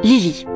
Lily.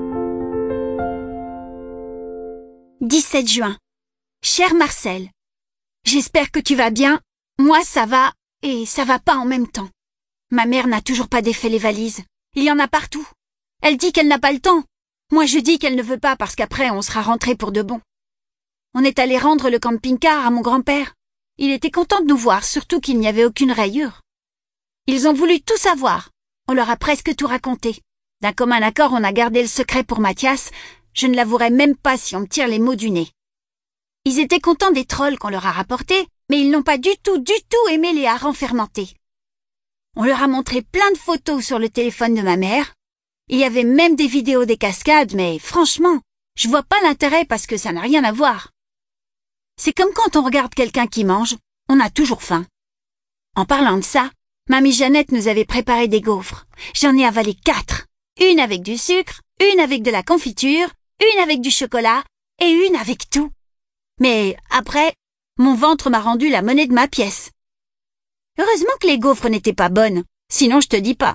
17 juin. Cher Marcel, j'espère que tu vas bien. Moi, ça va et ça va pas en même temps. Ma mère n'a toujours pas défait les valises. Il y en a partout. Elle dit qu'elle n'a pas le temps. Moi, je dis qu'elle ne veut pas parce qu'après, on sera rentrés pour de bon. On est allé rendre le camping-car à mon grand-père. Il était content de nous voir, surtout qu'il n'y avait aucune rayure. Ils ont voulu tout savoir. On leur a presque tout raconté. D'un commun accord, on a gardé le secret pour Mathias. Je ne l'avouerai même pas si on me tire les mots du nez. Ils étaient contents des trolls qu'on leur a rapportés, mais ils n'ont pas du tout aimé les harengs fermentés. On leur a montré plein de photos sur le téléphone de ma mère. Il y avait même des vidéos des cascades, mais franchement, je vois pas l'intérêt parce que ça n'a rien à voir. C'est comme quand on regarde quelqu'un qui mange, on a toujours faim. En parlant de ça, mamie Jeannette nous avait préparé des gaufres. J'en ai avalé 4. Une avec du sucre, une avec de la confiture, une avec du chocolat et une avec tout. Mais après, mon ventre m'a rendu la monnaie de ma pièce. Heureusement que les gaufres n'étaient pas bonnes, sinon je te dis pas.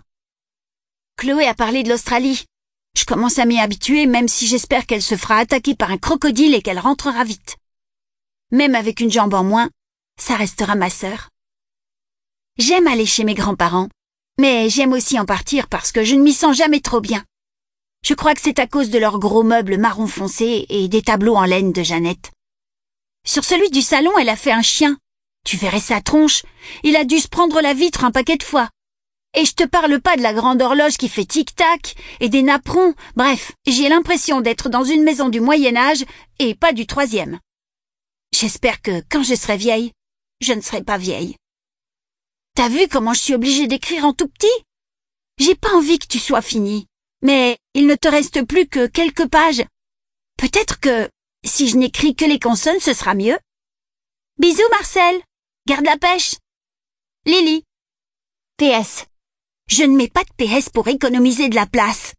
Chloé a parlé de l'Australie. Je commence à m'y habituer, même si j'espère qu'elle se fera attaquer par un crocodile et qu'elle rentrera vite. Même avec une jambe en moins, ça restera ma sœur. J'aime aller chez mes grands-parents, mais j'aime aussi en partir parce que je ne m'y sens jamais trop bien. Je crois que c'est à cause de leurs gros meubles marron foncé et des tableaux en laine de Jeannette. Sur celui du salon, elle a fait un chien. Tu verrais sa tronche. Il a dû se prendre la vitre un paquet de fois. Et je te parle pas de la grande horloge qui fait tic-tac et des napperons. Bref, j'ai l'impression d'être dans une maison du Moyen-Âge et pas du 3e. J'espère que quand je serai vieille, je ne serai pas vieille. T'as vu comment je suis obligée d'écrire en tout petit? J'ai pas envie que tu sois finie, mais il ne te reste plus que quelques pages. Peut-être que si je n'écris que les consonnes, ce sera mieux. Bisous Marcel, garde la pêche. Lily. PS. Je ne mets pas de PS pour économiser de la place.